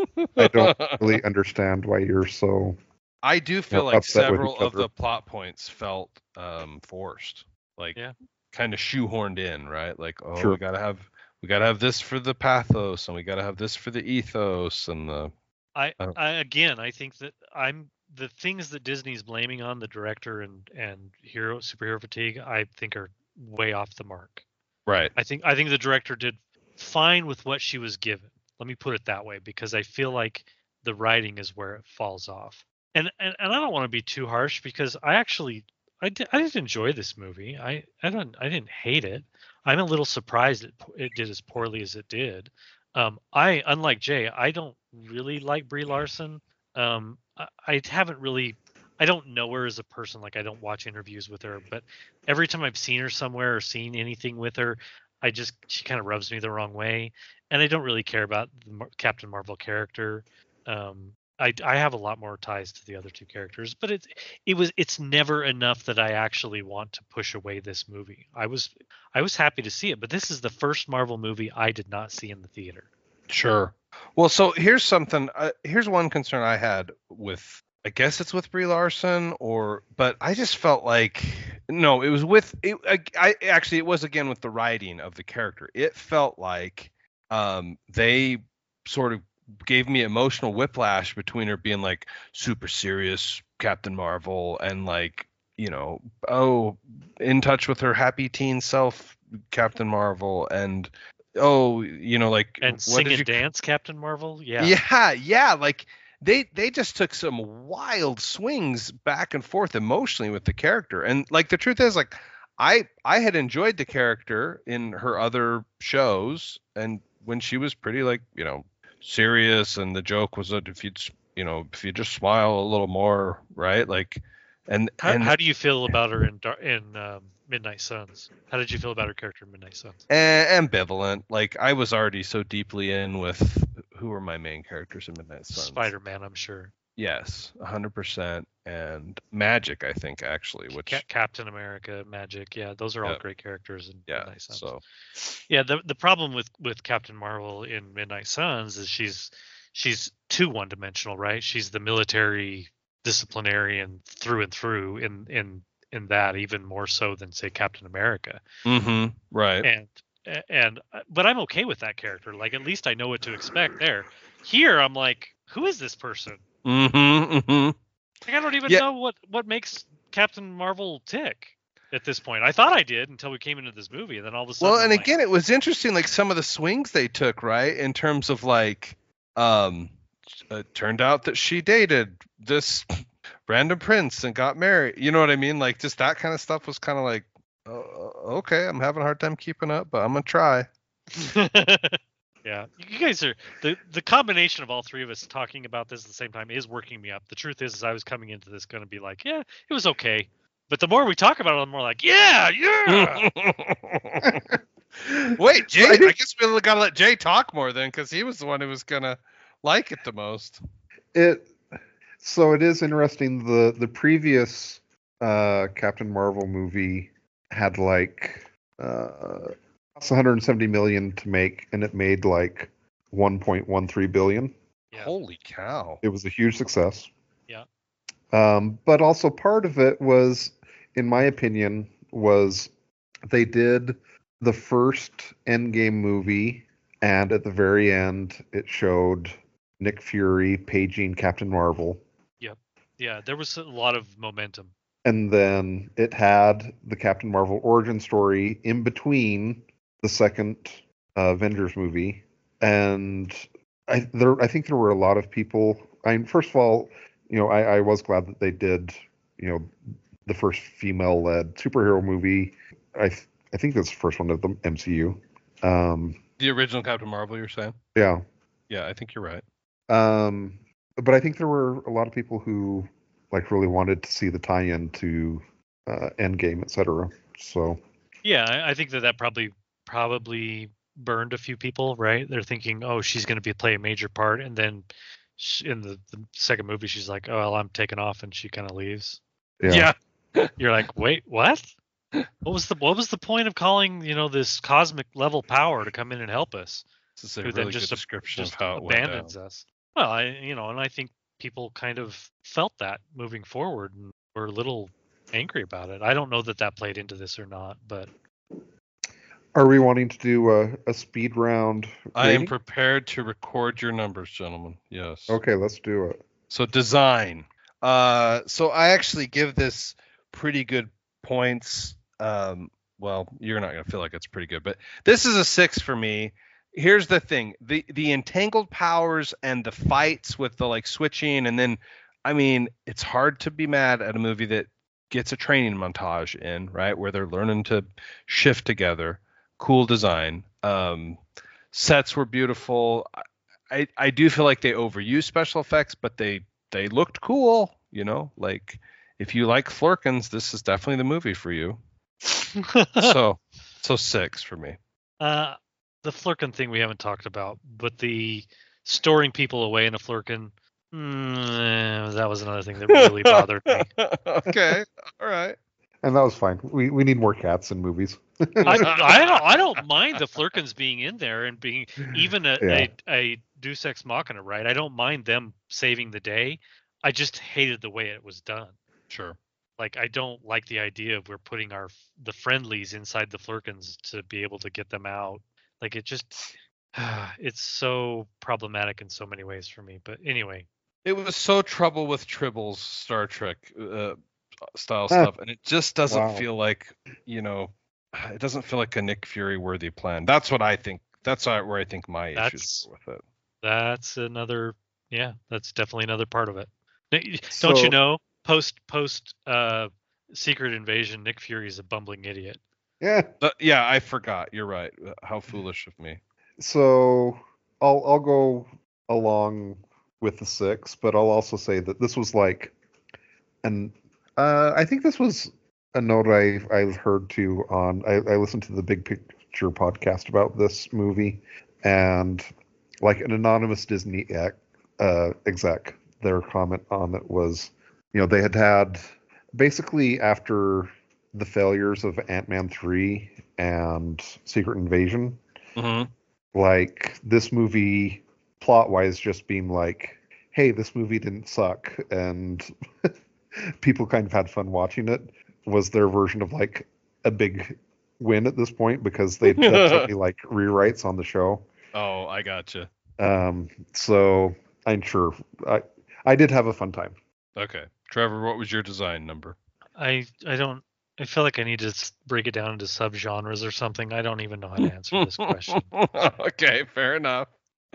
I don't really understand why you're so. I do feel We're like upset with several each of other. the plot points felt um, forced, like Yeah. kind of shoehorned in, right? Like, oh, Sure. we gotta have we gotta have this for the pathos, and we gotta have this for the ethos, and the I, Oh. I again, I think that I'm the things that Disney's blaming on the director and and hero superhero fatigue. I think are way off the mark. right. I think I think the director did fine with what she was given. Let me put it that way, because I feel like the writing is where it falls off. And and, and I don't want to be too harsh, because I actually I did, I did enjoy this movie. I I don't I didn't hate it. I'm a little surprised it po- it did as poorly as it did. Um, I unlike Jay, I don't really like Brie Larson. Um, I, I haven't really. I don't know her as a person. Like, I don't watch interviews with her, but every time I've seen her somewhere or seen anything with her, I just she kind of rubs me the wrong way, and I don't really care about the Mar- Captain Marvel character. Um, I I have a lot more ties to the other two characters, but it's it was it's never enough that I actually want to push away this movie. I was I was happy to see it, but this is the first Marvel movie I did not see in the theater. Sure. Well, so here's something. Uh, here's one concern I had with. I guess it's with Brie Larson, or but I just felt like no, it was with it. I, I actually it was again with the writing of the character. It felt like um, they sort of gave me emotional whiplash between her being like super serious Captain Marvel and like you know oh in touch with her happy teen self Captain Marvel and oh you know like And what sing did and you dance, Captain Marvel. Yeah. yeah, yeah, like they they just took some wild swings back and forth emotionally with the character. And like the truth is like I I had enjoyed the character in her other shows and when she was pretty like, you know, serious and the joke was that if you'd you know, if you just smile a little more, right? Like and How, and how do you feel about her in Dar- in um, Midnight Suns? How did you feel about her character in Midnight Suns? a- ambivalent. Like I was already so deeply in with who were my main characters in Midnight Suns. Spider-Man, I'm sure. Yes, one hundred percent. And Magic, I think, actually, which, Ca- Captain America, Magic, yeah, those are all Yeah. great characters in yeah, Midnight Suns. so, Yeah, the the problem with with Captain Marvel in Midnight Suns is she's she's too one-dimensional, right? She's the military disciplinarian through and through in in in that, even more so than say Captain America. mm-hmm, right. And and uh, but I'm okay with that character. Like, at least I know what to expect there. Here I'm like, who is this person? Mm-hmm, mm-hmm. Like, I don't even Yeah. know what what makes Captain Marvel tick at this point. I thought I did until we came into this movie, and then all of a sudden, Well, and I'm like, again, it was interesting, like some of the swings they took, right? In terms of like, um, it turned out that she dated this random prince and got married. You know what I mean? Like, just that kind of stuff was kind of like, oh, okay, I'm having a hard time keeping up, but I'm gonna try. yeah, Yeah, you guys are the the combination of all three of us talking about this at the same time is working me up. The truth is, is I was coming into this going to be like, yeah, it was okay, but the more we talk about it, the more like, yeah, yeah. Wait, Jay. I I, think- guess we gotta let Jay talk more then, because he was the one who was gonna like it the most. It so it is interesting. The the previous uh, Captain Marvel movie had like uh, it's one hundred seventy million to make, and it made like one point one three billion. Yeah. Holy cow! It was a huge success. Yeah. Um, but also part of it was, in my opinion, was they did the first Endgame movie, and at the very end, it showed Nick Fury paging Captain Marvel. Yeah, there was a lot of momentum. And then it had the Captain Marvel origin story in between the second uh, Avengers movie. And I there I think there were a lot of people. I mean, first of all, you know, I, I was glad that they did, you know, the first female-led superhero movie. I th- I think that's the first one of the M C U. Um, The original Captain Marvel, you're saying? yeah. Yeah, I think you're right. Um, but I think there were a lot of people who like really wanted to see the tie-in to uh, Endgame, et cetera. So Yeah, I, I think that that probably probably burned a few people, right? They're thinking, oh, she's going to be play a major part, and then sh in the, the second movie, she's like, oh, well, I'm taking off, and she kind of leaves. yeah. You're like, wait, what? What was the what was the point of calling, you know, this cosmic level power to come in and help us? This is a Who then really good just a- description Just of how it went down. abandons us. Well, I you know, and I think people kind of felt that moving forward and were a little angry about it. I don't know that that played into this or not, but Are we wanting to do a, a speed round? I am rating? prepared to record your numbers, gentlemen. Yes. Okay, let's do it. So design. Uh, so I actually give this pretty good points. Um, well, you're not gonna feel like it's pretty good, but this is a six for me. Here's the thing: the the entangled powers and the fights with the like switching, and then, I mean, it's hard to be mad at a movie that gets a training montage in, right, where they're learning to shift together. Cool design. Um, sets were beautiful. I I do feel like they overuse special effects, but they they looked cool, you know, like if you like Flurkins, this is definitely the movie for you. so so six for me. uh, the Flurkin thing we haven't talked about, but the storing people away in a Flurkin, mm, that was another thing that really bothered me. Okay, all right. And that was fine. We we need more cats in movies. I, I don't I don't mind the Flurkins being in there and being even a, Yeah. a, a Deus Ex Machina, right? I don't mind them saving the day. I just hated the way it was done. Sure. Like, I don't like the idea of we're putting our the friendlies inside the Flurkins to be able to get them out. Like, it just it's so problematic in so many ways for me. But anyway, It was so trouble with Tribble's Star Trek uh, style Huh. stuff, and it just doesn't Wow. feel like, you know, it doesn't feel like a Nick Fury worthy plan. That's what I think. That's where I think my That's- issues are with it. that's another yeah, that's definitely another part of it. N- Don't you So- know? Post post uh Secret Invasion, Nick Fury's a bumbling idiot. Yeah. Uh, yeah, I forgot. You're right. Uh, How foolish of me. So I'll I'll go along with the six, but I'll also say that this was like, and uh, I think this was a note I I've heard too on. I, I listened to the Big Picture podcast about this movie, and like an anonymous Disney ec, uh, exec, their comment on it was, you know, they had had basically after the failures of Ant-Man three and Secret Invasion, Mm-hmm. like this movie plot wise just being like, hey, this movie didn't suck and people kind of had fun watching it, was their version of like a big win at this point, because they'd done so many like rewrites on the show. Oh, I gotcha. Um so I'm sure I I did have a fun time. Okay, Trevor, what was your design number? I I don't I feel like I need to s- break it down into subgenres or something. I don't even know how to answer this question. Okay, fair enough.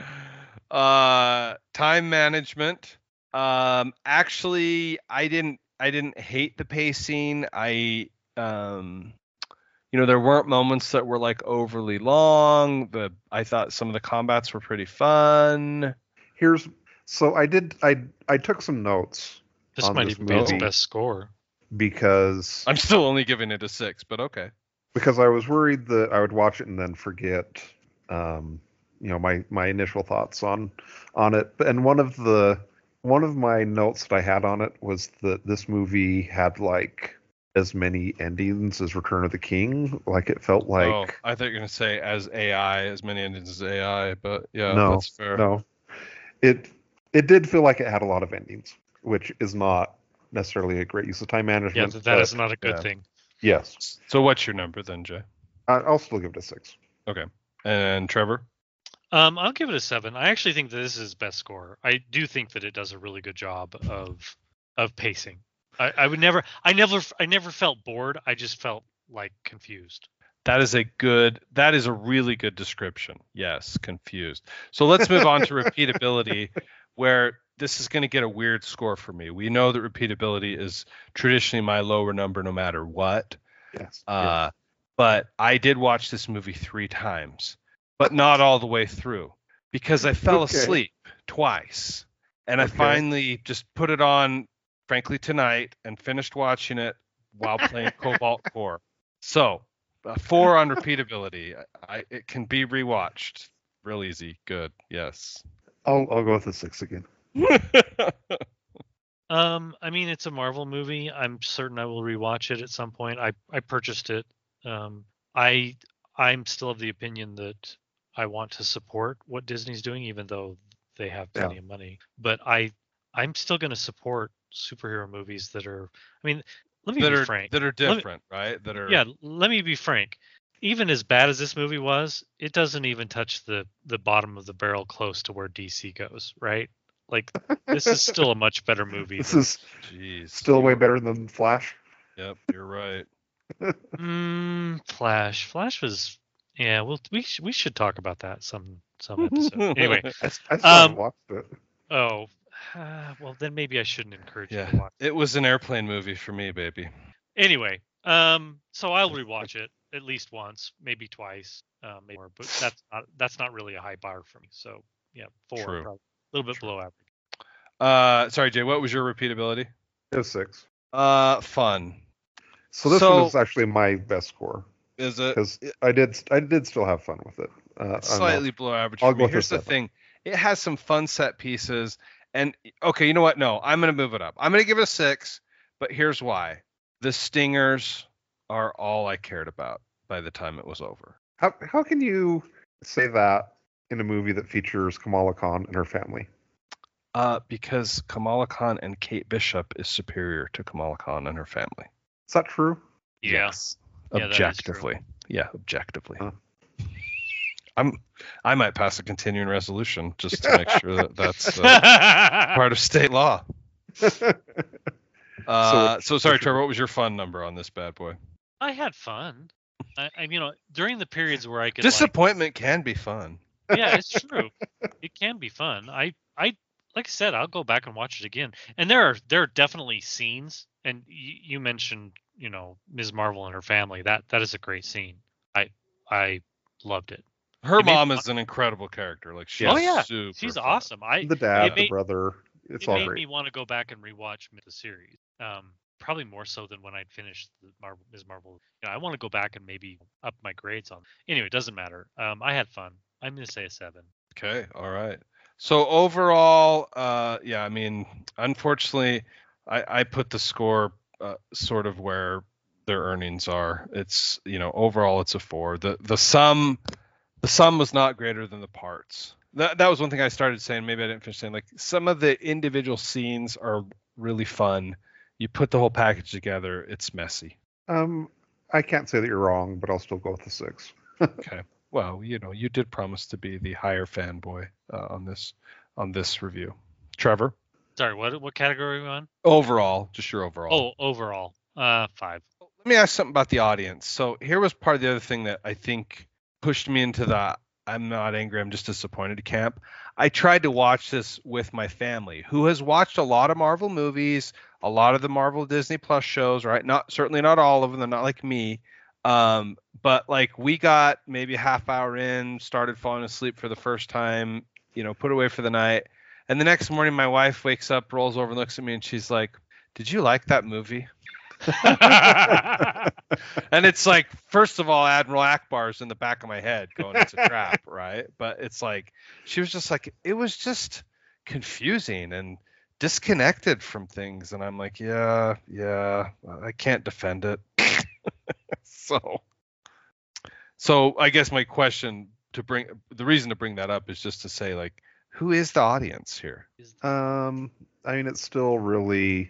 Uh, time management. Um, actually, I didn't. I didn't hate the pacing. I, um, you know, there weren't moments that were like overly long. The I thought some of the combats were pretty fun. Here's so I did I I took some notes This on might this even be its movie best score. because I'm still only giving it a six, but okay. because I was worried that I would watch it and then forget, um, you know, my my initial thoughts on on it. And one of the one of my notes that I had on it was that this movie had like as many endings as Return of the King. Like it felt like Oh, I thought you were gonna say as A I, as many endings as A I, but yeah, no, that's fair. no, it it did feel like it had a lot of endings, which is not necessarily a great use of time Yeah, management. th- that but is not a good yeah. thing. Yes, So what's your number then, Jay? I, I'll still give it a six. Okay. And Trevor? Um, I'll give it a seven. I actually think that this is his best score. I do think that it does a really good job of of pacing. I, I would never, I never, I never felt bored. I just felt like confused. That is a good, that is a really good description. Yes, confused. So let's move on to repeatability, where this is going to get a weird score for me. We know that repeatability is traditionally my lower number no matter what. Yes. Uh, but I did watch this movie three times, but not all the way through because I fell Okay. asleep twice. And I Okay. finally just put it on, frankly, tonight and finished watching it while playing Cobalt Core. So, uh, four on repeatability. I, I it can be rewatched. Real easy. Good. Yes. I'll I'll go with a six again. Um, I mean, it's a Marvel movie. I'm certain I will rewatch it at some point. I I purchased it. Um, I I'm still of the opinion that I want to support what Disney's doing, even though they have plenty Yeah. of money. But I I'm still going to support superhero movies that are. I mean, let me that be are frank. that are Let me- different, right? That are Yeah, let me be frank. Even as bad as this movie was, it doesn't even touch the the bottom of the barrel close to where D C goes, right? Like this is still a much better movie. This than- is Jeez. still way better than Flash. Yep, you're right. Mm, Flash. Flash was yeah. Well, we sh- we should talk about that some some episode. Anyway. I, s- I still Um, haven't watched it. Oh, uh, well then maybe I shouldn't encourage you Yeah, to watch. it was an airplane movie for me, baby. Anyway, um, so I'll rewatch it at least once, maybe twice, uh, maybe more. But that's not that's not really a high bar for me. So yeah, four, True. probably a little bit True. below average. Uh, sorry, Jay. What was your repeatability? It was six. Uh, fun. So this So- one is actually my best score Is it? because I did I did still have fun with it. Uh, It's I don't know. slightly below average I'll for go me. with a Here's the seven. thing. It has some fun set pieces. And okay, you know what? No, I'm going to move it up. I'm going to give it a six, but here's why. The stingers are all I cared about by the time it was over. How how can you say that in a movie that features Kamala Khan and her family? Uh, because Kamala Khan and Kate Bishop is superior to Kamala Khan and her family. Is that true? Yeah. Yes. Yeah, that is Objectively. Yeah, objectively. Huh. I'm I might pass a continuing resolution just to make sure that that's uh, part of state law. Uh, so, sorry, Trevor, what was your fun number on this bad boy? I had fun. I, I you know during the periods where I could like, Disappointment can be fun. yeah, it's true. It can be fun. I, I, like I said, I'll go back and watch it again. And there are there are definitely scenes. And you, you mentioned, you know, Miz Marvel and her family. That that is a great scene. I I loved it. Her It made mom me- is an incredible character. Like she's Oh, yeah. super She's fun. awesome. I The dad, it the made- brother. It's it all made great. me want to go back and rewatch the series. Um, probably more so than when I'd finished the Marvel Miz Marvel. You know, I want to go back and maybe up my grades on. Anyway, it doesn't matter. Um, I had fun. I'm gonna say a seven. Okay, all right. So overall, uh, yeah, I mean, unfortunately, I, I put the score uh, sort of where their earnings are. It's you know overall it's a four. The the sum the sum was not greater than the parts. That that was one thing I started saying. Maybe I didn't finish saying. Like some of the individual scenes are really fun. You put the whole package together, it's messy. Um, I can't say that you're wrong, but I'll still go with the six. Okay. Well, you know, you did promise to be the higher fanboy uh, on this on this review. Trevor, Sorry, what what category are we on? overall, just your overall. Oh, overall, uh, five. Let me ask something about the audience. So here was part of the other thing that I think pushed me into the I'm not angry, I'm just disappointed camp. I tried to watch this with my family, who has watched a lot of Marvel movies, a lot of the Marvel Disney Plus shows, right? Not certainly not all of them, they're not like me. Um, but like we got maybe a half hour in, started falling asleep for the first time, you know, put away for the night. And the next morning, my wife wakes up, rolls over, and looks at me, and she's like, "Did you like that movie?" And it's like, first of all, Admiral Akbar's in the back of my head going, "It's a trap," right? But it's like, she was just like, it was just confusing and disconnected from things. And I'm like, yeah, yeah, I can't defend it. so, so I guess my question to bring, the reason to bring that up is just to say, like, who is the audience here? Um, I mean, it's still really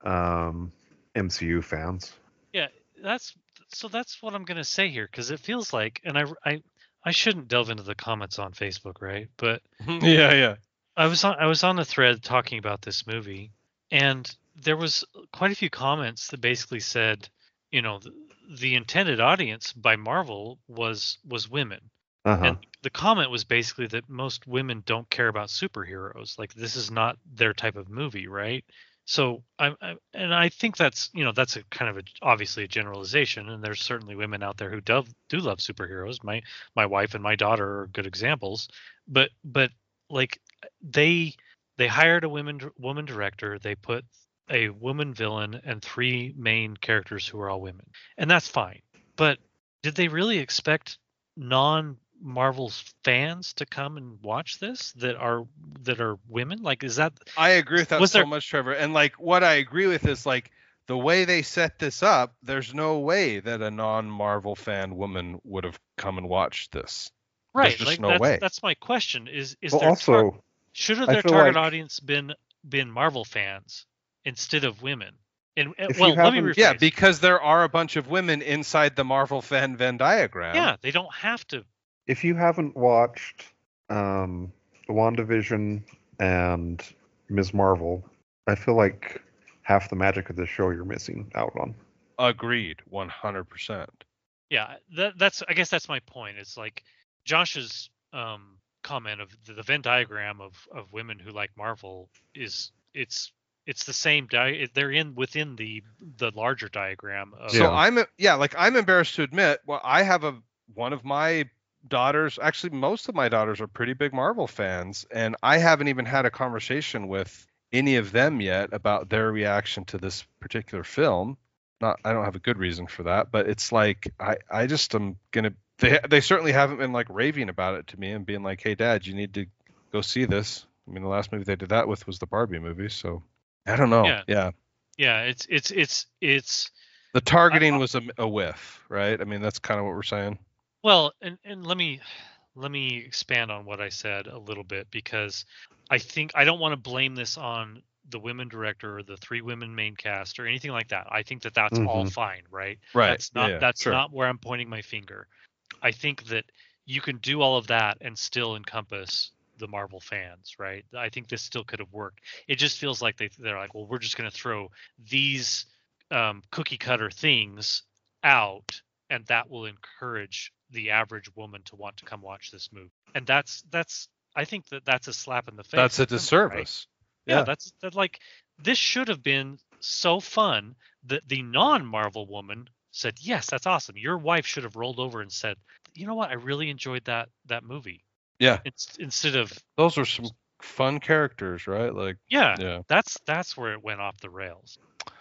um, M C U fans. Yeah, that's so that's what I'm gonna say here, because it feels like, and I, I I shouldn't delve into the comments on Facebook, right? But yeah, yeah. I was on I was on the thread talking about this movie, and there was quite a few comments that basically said, you know, the, the intended audience by Marvel was was women. Uh-huh. And the comment was basically that most women don't care about superheroes. Like, this is not their type of movie, right? So I, I and I think that's, you know, that's a kind of a, obviously a generalization, and there's certainly women out there who do do love superheroes. My my wife and my daughter are good examples. But but like they they hired a woman woman director. They put a woman villain and three main characters who are all women, and that's fine. But did they really expect non Marvel's fans to come and watch this that are that are women? Like, is that I agree with that was so there- much, Trevor. And like what I agree with is like the way they set this up, there's no way that a non-Marvel fan woman would have come and watched this. right? just Like, no that's, way. that's my question. Is is Well, their also, tar- should have I their feel target like- audience been been Marvel fans instead of women? And uh, If you well, let me haven't- rephrase. Yeah, because there are a bunch of women inside the Marvel fan Venn diagram. yeah, they don't have to. if you haven't watched um, WandaVision and Miz Marvel, I feel like half the magic of this show you're missing out on. Agreed, one hundred percent. Yeah, that that's I guess that's my point. It's like Josh's um comment of the, the Venn diagram of of women who like Marvel is it's it's the same di- they're in within the the larger diagram of So Yeah. I'm yeah, like I'm embarrassed to admit, well, I have a one of my daughters, actually most of my daughters are pretty big Marvel fans, and I haven't even had a conversation with any of them yet about their reaction to this particular film. Not I don't have a good reason for that, but it's like I I just am gonna they they certainly haven't been like raving about it to me and being like, hey Dad, you need to go see this. I mean, the last movie they did that with was the Barbie movie, so I don't know. Yeah. yeah. yeah, it's it's it's it's The targeting was a, a whiff, right? I mean, that's kind of what we're saying. well, and and let me let me expand on what I said a little bit, because I think I don't want to blame this on the women director or the three women main cast or anything like that. I think that that's all Mhm. fine, right? Right. That's not Yeah, yeah, that's sure. not where I'm pointing my finger. I think that you can do all of that and still encompass the Marvel fans, right? I think this still could have worked. It just feels like they they're like, well, we're just going to throw these um, cookie cutter things out, and that will encourage the average woman to want to come watch this movie. And that's that's I think that that's a slap in the face. That's a to them, right? disservice. Yeah, Yeah. that's that. Like, this should have been so fun that the non-Marvel woman said, "Yes, that's awesome." Your wife should have rolled over and said, "You know what? I really enjoyed that that movie." Yeah. It's, instead of Those are some fun characters, right? Like, yeah, yeah. that's that's where it went off the rails.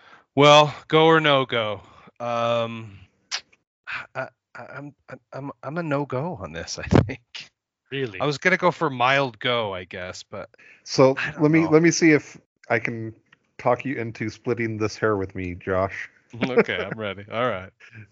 Well, go or no go. Um, I, I, I'm I'm I'm a no go on this. I think Really, I was gonna go for mild go, I guess, but So I don't let me know. let me see if I can talk you into splitting this hair with me, Josh. okay, I'm ready. All right.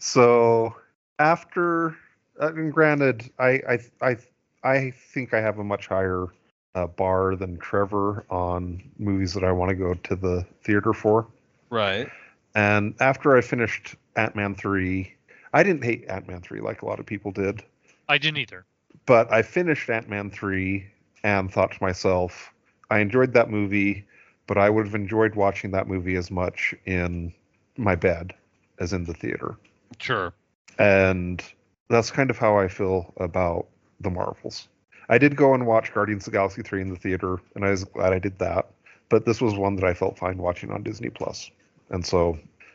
So after, uh, and granted, I I I I think I have a much higher uh, bar than Trevor on movies that I want to go to the theater for. Right. And after I finished Ant-Man three, I didn't hate Ant-Man three like a lot of people did, I didn't either. but I finished Ant-Man three and thought to myself, I enjoyed that movie, but I would have enjoyed watching that movie as much in my bed as in the theater. Sure. And that's kind of how I feel about the Marvels. I did go and watch Guardians of the Galaxy three in the theater, and I was glad I did that. But this was one that I felt fine watching on Disney Plus. And so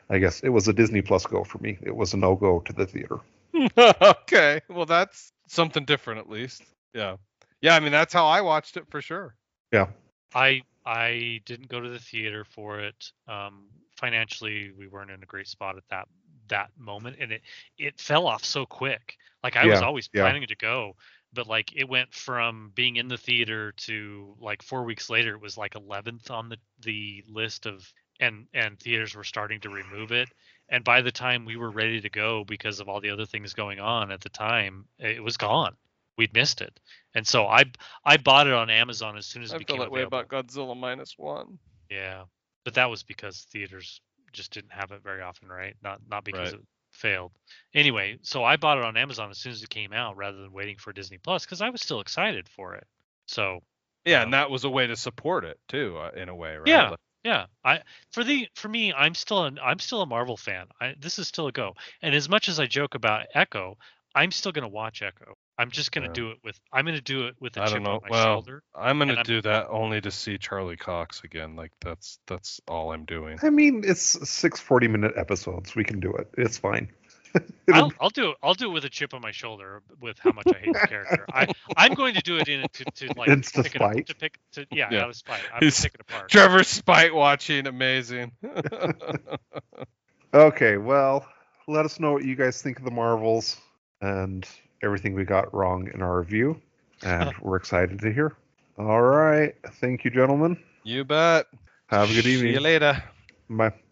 I guess it was a Disney Plus go for me. It was a no go to the theater. Okay, well that's something different at least. Yeah, yeah. I mean that's how I watched it for sure. Yeah. I I didn't go to the theater for it. Um, financially, we weren't in a great spot at that that moment, and it it fell off so quick. Like I was Yeah, always yeah. planning to go, but like it went from being in the theater to like four weeks later, it was like eleventh on the the list of and and theaters were starting to remove it. And by the time we were ready to go, because of all the other things going on at the time, it was gone. We'd missed it, and so I I bought it on Amazon as soon as it I became feel that way available. about Godzilla minus one. Yeah, but that was because theaters just didn't have it very often, right? Not not because Right. it failed. Anyway, so I bought it on Amazon as soon as it came out, rather than waiting for Disney Plus, because I was still excited for it. So Yeah, um, and that was a way to support it too, uh, in a way, right? yeah, Like, yeah. I for the for me, I'm still an I'm still a Marvel fan. I this is still a go. And as much as I joke about Echo, I'm still gonna watch Echo. I'm just gonna Yeah. do it with I'm gonna do it with a I chip don't know. on my Well, shoulder. I'm gonna and I'm- do that only to see Charlie Cox again. Like that's that's all I'm doing. I mean, it's six forty minute episodes. We can do it. It's fine. I'll I'll do it. I'll do it with a chip on my shoulder with how much I hate the character. I I'm going to do it in to to like It's to pick it up, spite. to pick to yeah, Yeah. out of spite. I'm He's- gonna pick it apart. Trevor Spite watching, amazing. Okay, well, let us know what you guys think of the Marvels and everything we got wrong in our review. And we're excited to hear. All right. Thank you, gentlemen. You bet. Have a good See you evening. later. Bye.